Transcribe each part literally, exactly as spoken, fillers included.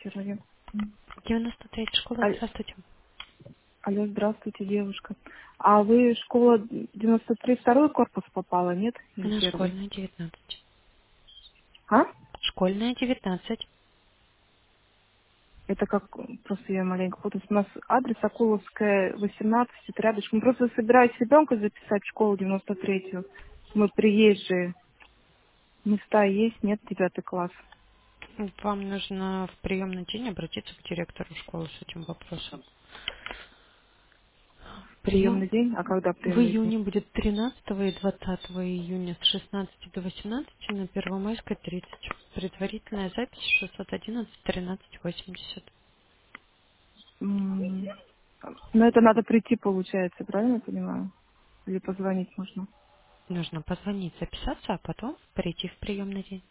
человек. девяносто третья школа, Аль- здравствуйте. Алло, здравствуйте, девушка. А вы школа девяносто три второй корпус попала, нет? Или На первый? школьная девятнадцать. А? Школьная девятнадцать. Это как, просто я маленько путаюсь. У нас адрес Акуловская, восемнадцать, это рядышком. Просто собираюсь ребенка записать в школу девяносто третью. Мы приезжие. Места есть, нет, девятый класс. Вам нужно в приемный день обратиться к директору школы с этим вопросом. Прием Приемный день? А когда в приемный день? июне будет тринадцатого и двадцатого июня с шестнадцати до восемнадцати на Первомайской тридцать. Предварительная запись шестьсот одиннадцать тринадцать восемьдесят. М, Ну, это надо прийти, получается, правильно я понимаю? Или позвонить можно? Нужно позвонить, записаться, а потом прийти в приемный день.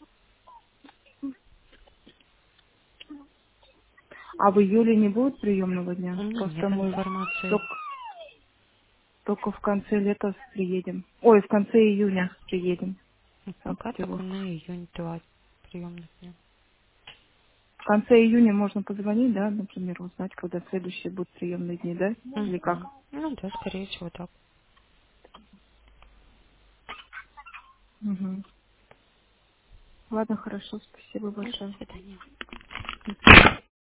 А в июле не будет приемного дня? У меня Просто нет мы информации. только, только в конце лета приедем. Ой, в конце июня приедем в Пока только Санкт-Петербург. на июнь два приемных дня. В конце июня можно позвонить, да, например, узнать, когда следующие будут приемные дни, да? Или как? Мгм. Ну да, скорее всего так. Угу. Ладно, хорошо, спасибо Ну, до большое. свидания. До свидания.